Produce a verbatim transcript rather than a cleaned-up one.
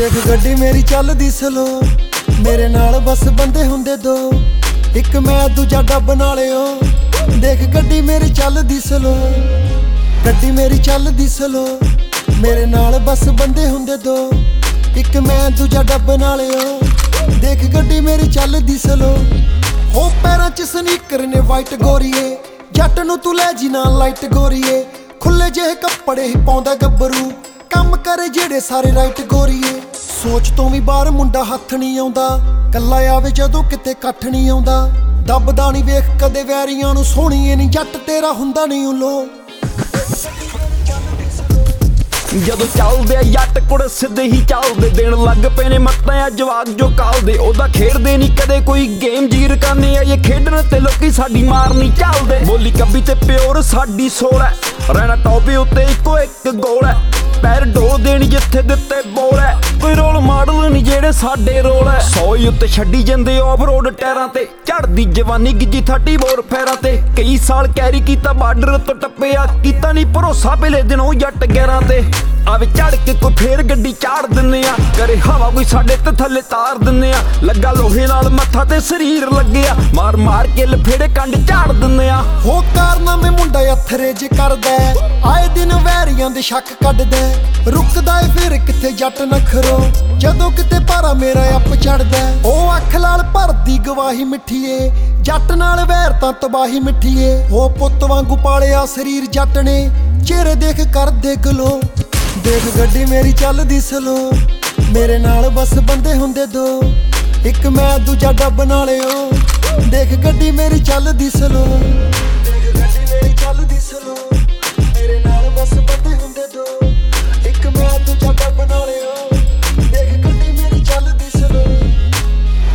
देख गड्डी मेरी चलदी स्लो, मेरे नाल बस बंदे हुंदे दो, एक मैं दूजा डब नाले ओ। देख गड्डी मेरी चलदी स्लो, गड्डी मेरी चलदी स्लो, मेरे नाल बस बंदे हुंदे दो, एक मैं दूजा डब नाले ओ। देख गड्डी मेरी चलदी स्लो, हो पैरां च स्नीकर ने वाइट गोरीए, जट नूं तू लै जी ना लाइट गोरीए, खुले ਜਿਹੇ ਕੱਪੜੇ ਹੀ ਪਾਉਂਦਾ ਗੱਭਰੂ, ਕੰਮ ਕਰੇ ਜਿਹੜੇ ਸਾਰੇ ਰਾਈਟ ਗੋਰੀਏ। ਸੋਚ ਤੋਂ ਵੀ ਬਾਹਰ ਮੁੰਡਾ ਹੱਥ ਨਹੀਂ ਆਉਂਦਾ, ਕੱਲਾ ਆਵੇ ਜਦੋਂ ਕਿਤੇ ਇਕੱਠ ਨਹੀਂ ਆਉਂਦਾ, ਦੱਬਦਾ ਨਹੀਂ ਵੇਖ ਕਦੇ ਵੈਰੀਆਂ ਨੂੰ, ਸੋਹਣੀਏ ਨਹੀਂ ਜੱਟ ਤੇਰਾ ਹੁੰਦਾ ਨਹੀਂ ਉਲੋ। ਜਦੋਂ ਚੱਲਦੇ ਆ ਜੱਟ ਕੁੜ ਸਿੱਧੇ ਹੀ ਚੱਲਦੇ, ਦੇਣ ਲੱਗ ਪਏ ਨੇ ਮੱਤਾਂ ਆ ਜਵਾਕ ਜੋ ਕਾਲਦੇ, ਉਹਦਾ ਖੇਡਦੇ ਨਹੀਂ ਕਦੇ ਕੋਈ ਗੇਮ, ਜੀਰ ਕਰਨੇ ਆ ਇਹ ਖੇਡਣ ਤੇ ਲੋਕੀ ਸਾਡੀ ਮਾਰ ਨਹੀਂ ਚੱਲਦੇ। ਬੋਲੀ ਕੱਬੀ ਤੇ ਪਿਓਰ ਸਾਡੀ ਸੋਲ ਹੈ, ਰਹਿਣਾ ਟੌਪੇ ਉੱਤੇ ਇੱਕੋ ਇੱਕ ਗੋਲ ਹੈ, ਪੈਰ ਡੋਲ ਦੇਣੀ ਜਿੱਥੇ ਦਿੱਤੇ ਬੋਲ ਹੈ, ਕੋਈ ਰੋਲ ਮਾਡਲ ਨਹੀਂ ਜਿਹੜੇ ਸਾਡੇ ਰੋਲ ਹੈ। ਸੌ ਹੀ ਉੱਤੇ ਛੱਡੀ ਜਾਂਦੇ ਆਫ ਰੋਡ ਟਾਇਰਾਂ ਤੇ, ਝੜਦੀ ਜਵਾਨੀ ਗਿੱਜੀ ਥਰਟੀ ਬੋਰ ਫੈਰਾਂ ਤੇ, ਕਈ ਸਾਲ ਕੈਰੀ ਕੀਤਾ ਬਾਰਡਰ ਤੋਂ ਟੱਪਿਆ, ਕੀਤਾ ਨਹੀਂ ਭਰੋਸਾ ਪਹਿਲੇ ਦਿਨੋਂ ਜੱਟ ਗੈਰਾਂ ਤੇ। ਆਵੇ ਝੜ ਕੇ ਕੋਈ ਫੇਰ ਗੱਡੀ ਚਾੜ ਦਿੰਨੇ ਆ, ਕਰੇ ਹਵਾ ਕੋਈ ਸਾਡੇ ਤੇ ਥੱਲੇ ਤਾਰ ਦਿੰਨੇ ਆ, ਲੱਗਾ ਲੋਹੇ ਨਾਲ ਮੱਥਾ ਤੇ ਸਰੀਰ ਲੱਗਿਆ, ਮਾਰ ਮਾਰ ਕੇ ਲਫੇੜੇ ਕੰਡ ਝਾੜ ਦਿੰਨੇ ਆ। ਹੋ ਕਾਰਨਾਮੇ ਮੁੰਡਾ ਅਥਰੇ ਜੇ ਕਰਦਾ, ਆਏ ਦਿਨ ਵੈਰੀਆਂ ਦੇ ਸ਼ੱਕ ਕੱਢਦਾ, ਰੁਕਦਾ ਏ ਫਿਰ ਕਿੱਥੇ ਜੱਟ ਨਖਰੋ, ਜਦੋਂ ਕਿਤੇ ਭਾਰਾ ਮੇਰਾ ਅੱਪ ਚੜਦਾ। ਉਹ ਅੱਖ ਲਾਲ ਭਰਦੀ ਗਵਾਹੀ ਮਿੱਠੀਏ, ਜੱਟ ਨਾਲ ਵੈਰ ਤਾਂ ਤਬਾਹੀ ਮਿੱਠੀਏ, ਉਹ ਪੁੱਤ ਵਾਂਗੂ ਪਾਲਿਆ ਸਰੀਰ ਜੱਟ ਨੇ, ਚਿਹਰੇ ਦੇਖ ਕਰਦੇ ਗਲੋ। ਦੇਖ ਗੱਡੀ ਮੇਰੀ ਚੱਲਦੀ ਸਲੋ, ਮੇਰੇ ਨਾਲ ਬਸ ਬੰਦੇ ਹੁੰਦੇ ਦੋ, ਇੱਕ ਮੈਂ ਦੂਜਾ ਡੱਬ ਨਾਲੇ ਓ। ਦੇਖ ਗੱਡੀ ਮੇਰੀ ਚੱਲਦੀ ਸਲੋ,